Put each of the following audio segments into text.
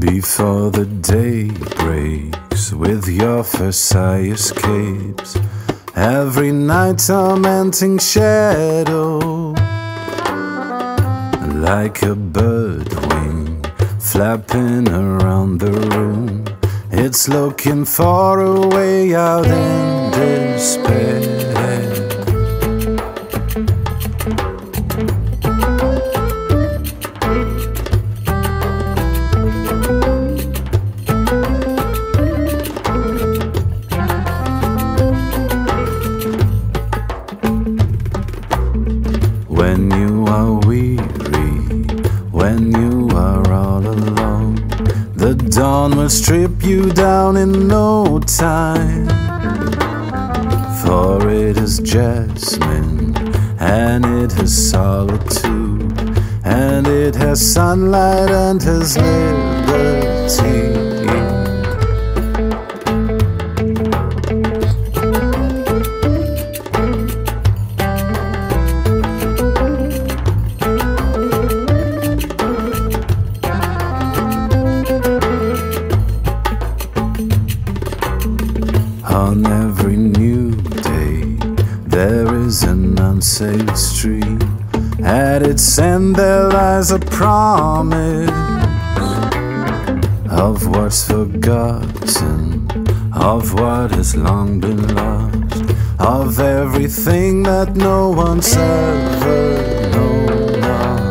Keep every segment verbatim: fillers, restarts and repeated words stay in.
Before the day breaks, with your Versailles escapes, every night tormenting shadow, like a bird wing flapping around the room, it's looking for a way out in despair. When you are weary, when you are all alone, the dawn will strip you down in no time. For it is jasmine, and it has solitude, and it has sunlight and has liberty. On every new day, there is an unsaved stream. At its end there lies a promise of what's forgotten, of what has long been lost, of everything that no one's ever known of.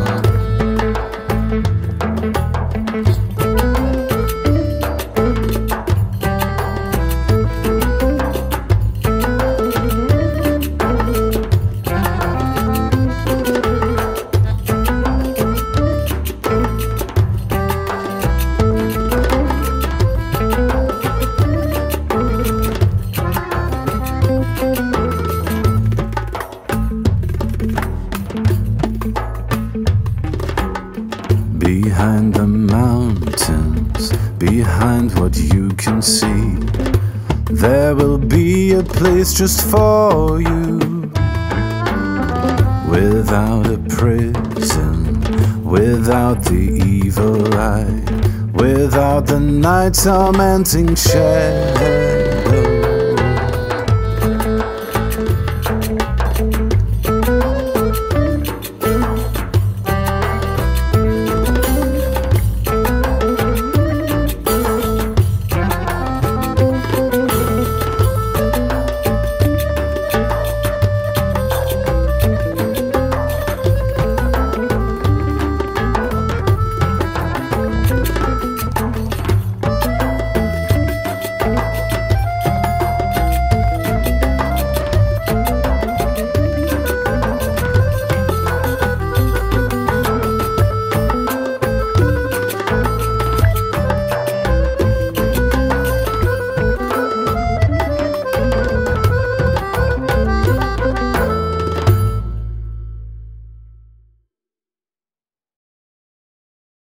Behind the mountains, behind what you can see, there will be a place just for you, without a prison, without the evil eye, without the night tormenting shadow.